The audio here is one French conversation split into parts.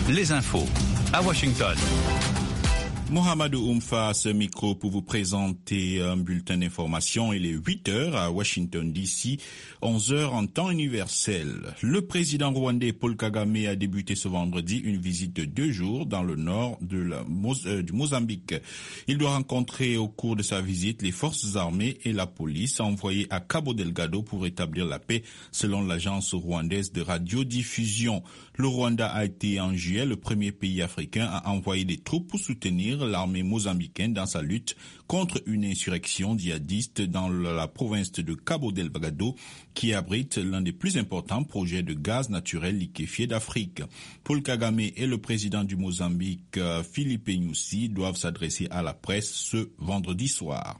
les infos à Washington. Mohamedou Oumfa à ce micro pour vous présenter un bulletin d'information. Il est 8h à Washington DC, 11h en temps universel. Le président rwandais Paul Kagame a débuté ce vendredi une visite de 2 jours dans le nord du Mozambique. Il doit rencontrer au cours de sa visite les forces armées et la police envoyées à Cabo Delgado pour rétablir la paix, selon l'agence rwandaise de radiodiffusion. Le Rwanda a été en juillet le premier pays africain à envoyer des troupes pour soutenir l'armée mozambicaine dans sa lutte contre une insurrection djihadiste dans la province de Cabo Delgado qui abrite l'un des plus importants projets de gaz naturel liquéfié d'Afrique. Paul Kagame et le président du Mozambique, Philippe Nyusi, doivent s'adresser à la presse ce vendredi soir.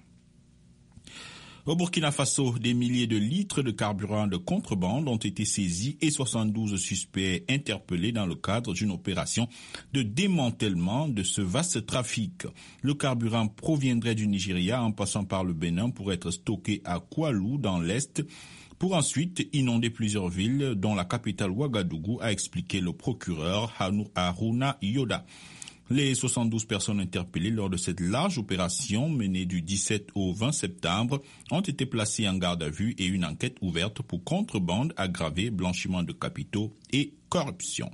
Au Burkina Faso, des milliers de litres de carburant de contrebande ont été saisis et 72 suspects interpellés dans le cadre d'une opération de démantèlement de ce vaste trafic. Le carburant proviendrait du Nigeria en passant par le Bénin pour être stocké à Koualou dans l'Est, pour ensuite inonder plusieurs villes, dont la capitale Ouagadougou, a expliqué le procureur Haruna Yoda. Les 72 personnes interpellées lors de cette large opération menée du 17 au 20 septembre ont été placées en garde à vue et une enquête ouverte pour contrebande aggravée, blanchiment de capitaux et corruption.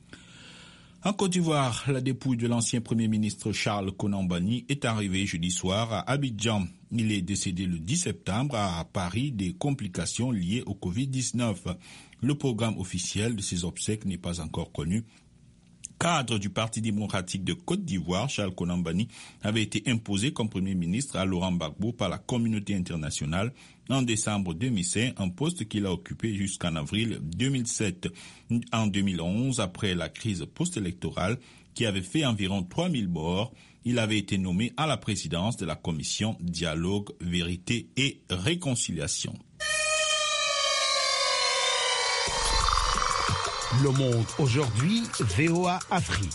En Côte d'Ivoire, la dépouille de l'ancien Premier ministre Charles Konan Banny est arrivée jeudi soir à Abidjan. Il est décédé le 10 septembre à Paris des complications liées au Covid-19. Le programme officiel de ses obsèques n'est pas encore connu. Cadre du Parti démocratique de Côte d'Ivoire, Charles Konan Banny avait été imposé comme Premier ministre à Laurent Gbagbo par la communauté internationale en décembre 2005, un poste qu'il a occupé jusqu'en avril 2007. En 2011, après la crise post-électorale qui avait fait environ 3000 morts, il avait été nommé à la présidence de la commission Dialogue, Vérité et Réconciliation. Le Monde aujourd'hui, VOA Afrique.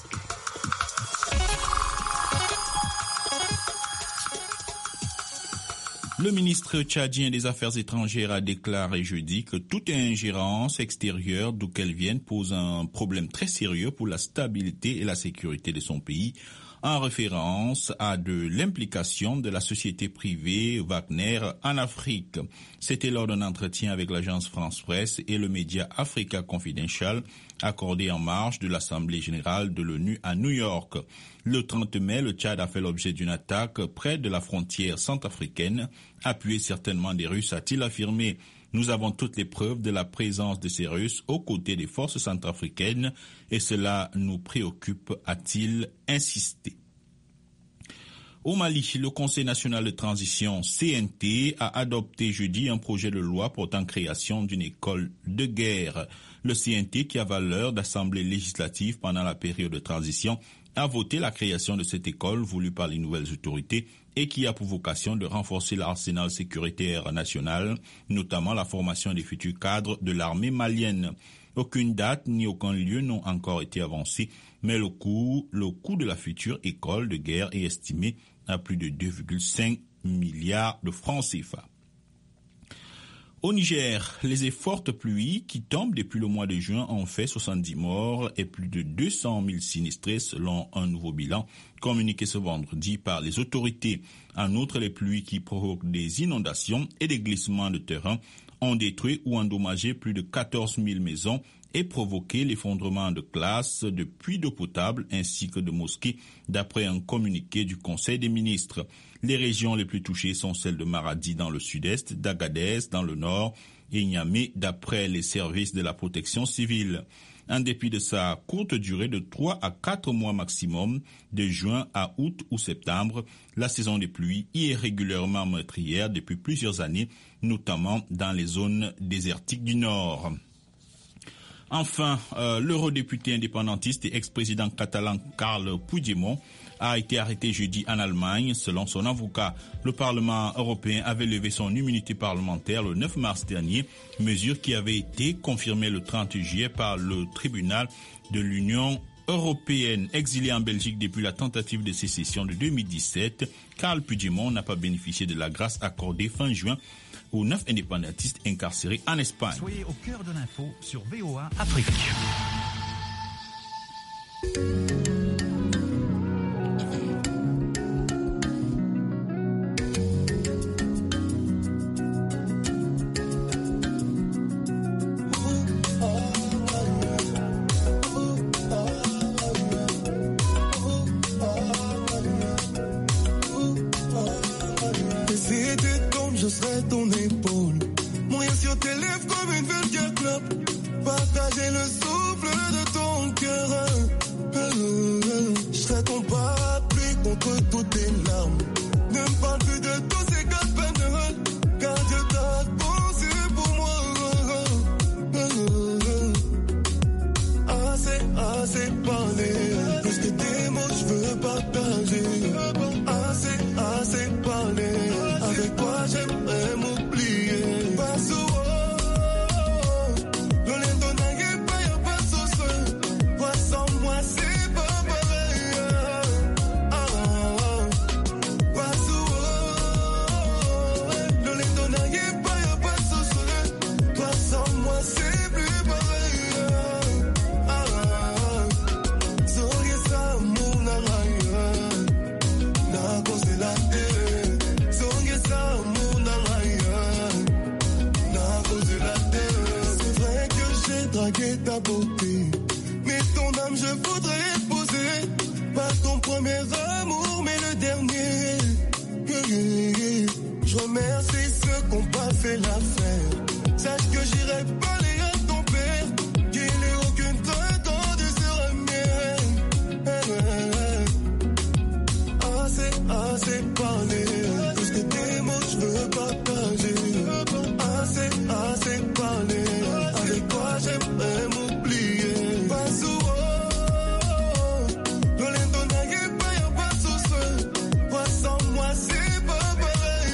Le ministre tchadien des Affaires étrangères a déclaré jeudi que toute ingérence extérieure, d'où qu'elle vienne, pose un problème très sérieux pour la stabilité et la sécurité de son pays, en référence à de l'implication de la société privée Wagner en Afrique. C'était lors d'un entretien avec l'agence France Presse et le média Africa Confidential, accordé en marge de l'Assemblée générale de l'ONU à New York. Le 30 mai, le Tchad a fait l'objet d'une attaque près de la frontière centrafricaine, appuyée certainement des Russes, a-t-il affirmé. Nous avons toutes les preuves de la présence de ces Russes aux côtés des forces centrafricaines et cela nous préoccupe, a-t-il insisté. Au Mali, le Conseil national de transition CNT a adopté jeudi un projet de loi portant création d'une école de guerre. Le CNT, qui a valeur d'assemblée législative pendant la période de transition, a voté la création de cette école voulue par les nouvelles autorités et qui a pour vocation de renforcer l'arsenal sécuritaire national, notamment la formation des futurs cadres de l'armée malienne. Aucune date ni aucun lieu n'ont encore été avancés, mais le coût de la future école de guerre est estimé à plus de 2,5 milliards de francs CFA. Au Niger, les fortes pluies qui tombent depuis le mois de juin ont fait 70 morts et plus de 200 000 sinistrés selon un nouveau bilan communiqué ce vendredi par les autorités. En outre, les pluies qui provoquent des inondations et des glissements de terrain ont détruit ou endommagé plus de 14 000 maisons et provoqué l'effondrement de classes, de puits d'eau potable ainsi que de mosquées, d'après un communiqué du Conseil des ministres. Les régions les plus touchées sont celles de Maradi dans le sud-est, d'Agadez dans le nord et Niamey d'après les services de la protection civile. En dépit de sa courte durée de 3 à 4 mois maximum, de juin à août ou septembre, la saison des pluies y est régulièrement meurtrière depuis plusieurs années, notamment dans les zones désertiques du nord. Enfin, l'eurodéputé indépendantiste et ex-président catalan Carles Puigdemont a été arrêté jeudi en Allemagne. Selon son avocat, le Parlement européen avait levé son immunité parlementaire le 9 mars dernier, mesure qui avait été confirmée le 30 juillet par le tribunal de l'Union européenne. Exilé en Belgique depuis la tentative de sécession de 2017, Carles Puigdemont n'a pas bénéficié de la grâce accordée fin juin aux 9 indépendantistes incarcérés en Espagne. Soyez au cœur de l'info sur VOA Afrique. le souffle de ton cœur. Je serai ton parapluie contre toutes tes larmes. Ne me parle plus de tous ces gars de peine, car Dieu t'a pensé pour moi. Assez parlé, plus que tes mots je veux partager. Assez parlé, avec toi j'aimerais m'oublier. Pas souvent, le lait donne un guépin, y'a pas de sauce. Toi sans moi c'est pas pareil. Pas souvent, le lait donne un guépin, y'a pas de sauce. Toi sans moi c'est plus pareil. Draguer ta beauté, mais ton âme je voudrais épouser. Pas ton premier amour, mais le dernier. Je remercie ceux qui n'ont pas fait l'affaire. Sache que j'irai parler à ton père, qu'il n'ait aucune crainte de se remettre. Assez parlé, plus que tes mots je veux partager. Assez parlé, avec toi j'aimerais m'oublier. Pas souvent, le lait donne un guépin, y'a pas de sauce. Toi sans moi c'est pas pareil.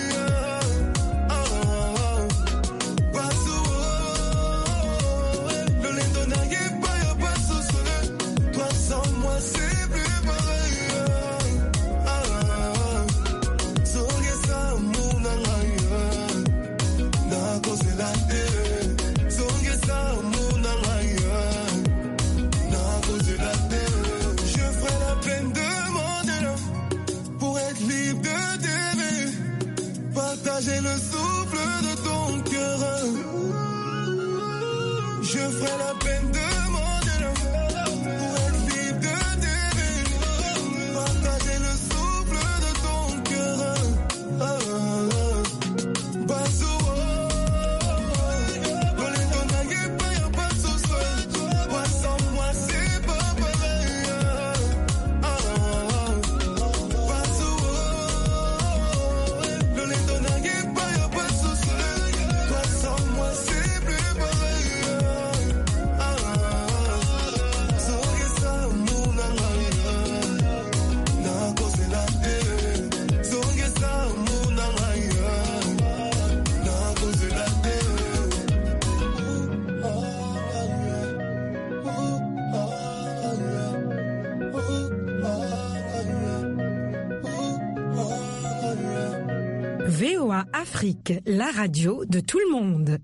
Pas souvent, le lait donne un guépin, y'a pas de sauce. Toi sans moi c'est plus pareil. Songesa munangaya, na cause la terre. Songesa munangaya, na cause la terre. Je ferai la peine de Mandela pour être libre de t'aimer, partager le souffle de ton cœur. Je ferai la peine de Mandela pour être libre de t'aimer, partager le souffle de ton cœur. Pas souvent, on les donne un guépin, y'a pas de sauce. Toi sans moi c'est pas pareil. Pas souvent, on les donne un guépin, y'a pas de sauce. Toi sans moi c'est plus pareil. Songesa munangaya, na cause la terre. Songesa munangaya, na cause la VOA Afrique, la radio de tout le monde.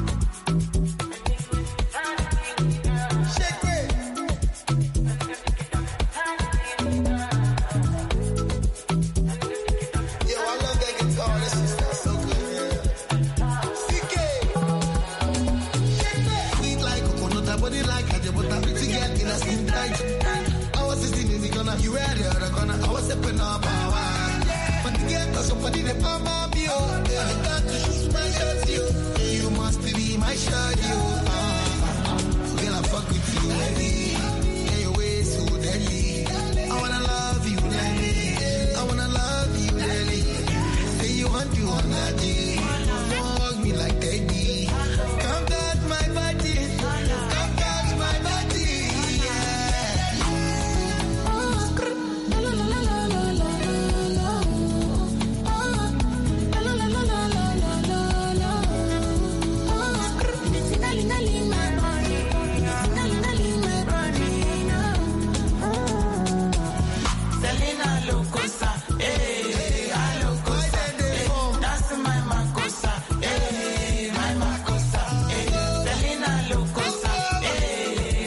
Somebody that I'm up, you. I got to shoot my shots, you. You must be my shot, you.